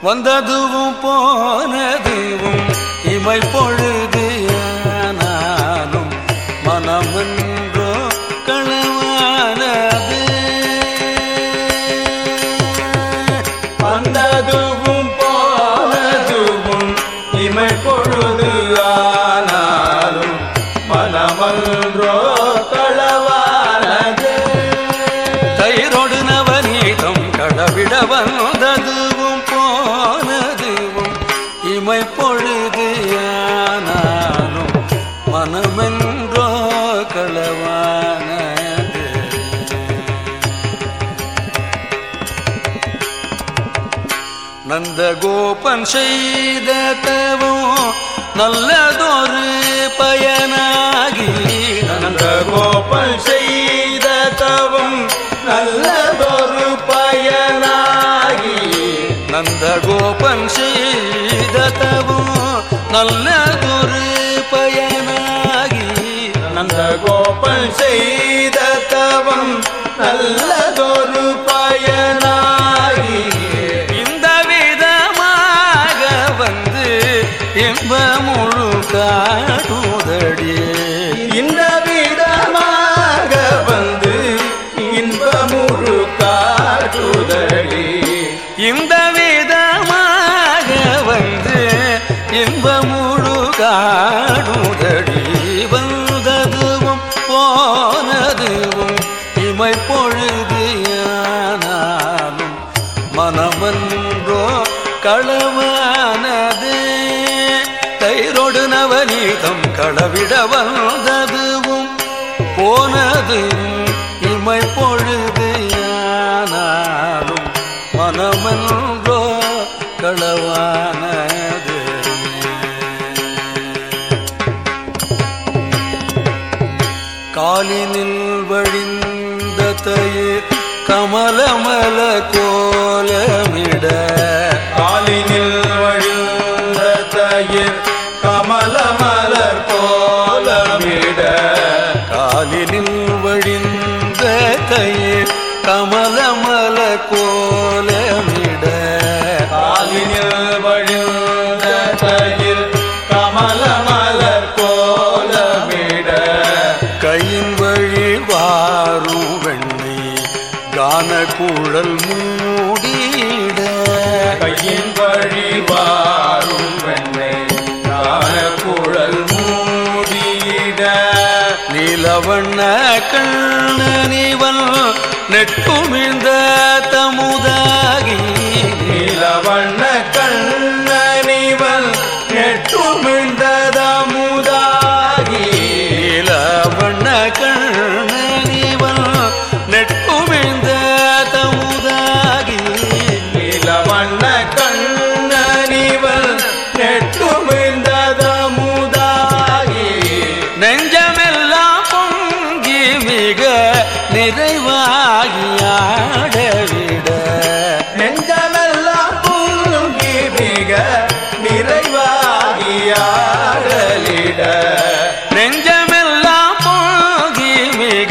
வந்ததுவும் போனதுவும் இமை பொழுது ஆனாலும் மனமென்றோ களவானது. வந்ததுவும் போனதுவும் இமை பொழுது ஆனாலும் மனமென்றோ களவானது. தயிரோடு நவநீதம் களவிட வந்ததுவும் போனதுவும் இமை பொழுது ஆனாலும் மனமென்றோ களவானது. நந்தகோபன் செய்த தவம் நல்லதொரு பயனாகி. நந்தகோபன் செய்த தவம் நல்லதொரு பயனாகி. நந்தகோபன் செய்த தவம் நல்லதொரு பயனாகி. நந்தகோபன் செய்த தவம் நல்லதொரு பயனாகி. இந்த விதமாக வந்து இன்பமுழு காட்டுதடி. இந்த விதமாக வந்து இன்பமுழு காட்டுதடி. இந்த விதமாக வந்து இன்பமுழு காடுதடி. வந்ததுவும் போனதுவும் இமை பொழுது ஆனாலும் மனமென்றோ களவானது. தயிரோடு நவநீதம் களவிட வந்ததுவும் போனதுவும் இமை பொழுது ஆனாலும் மனமென்றோ களவானது. காலினில் வழிந்த தயிர் கமலமல கோலமிட. காலினில் வழிந்த தயிர் கமலமலர் கோலமிட. காலினில் வழிந்த தயிர் கமலமல கோலமிட. காலினில் வழிந்த தயிர் கமலமலர் கோலமிட. கையின் வழி வாரும் வெண்ணி கான குழல் மூடிட. கையின் வழி வாரும் வெண்ணை கான குழல் மூடிட. நீலவண்ண கண்ணனிவன் நெட்டுமிழ்ந்த தமுதாகி. நீலவண்ண கண்ணனிவன் நெட்டுமிழ்ந்த தமுதாகி. நீலவண்ண கண்ணனிவன் நெட்டுமிழ்ந்த தமுதாகி. நீலவண்ண கண்ணனிவன் நெட்டுமிழ்ந்த தமுதாகி. நெஞ்சமெல்லாம் பொங்கி மிக நிறைவாகி ஆடவிட. நெஞ்சமெல்லாம் பொங்கி மிக நிறைவாகி ஆடலிட. நெஞ்சமெல்லாம் பொங்கி மிக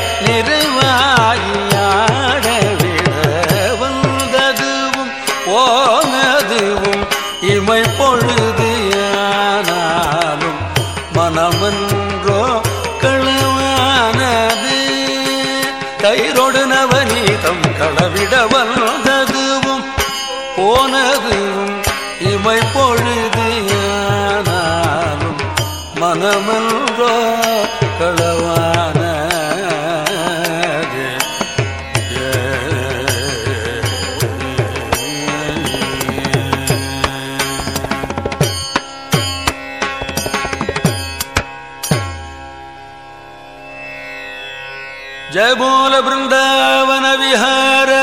நிறைவாகி ஆடவிட. வந்ததுவும் போனதுவும் இமை பொழுது ஆனாலும் மனமென்றோ களவானது. தயிரோடு நவநீதம் களவிட வந்ததுவும் போனதுவும் இமை பொழுது ஆனாலும் மனமென்றோ களவானது. जय बोल वृंदावन विहार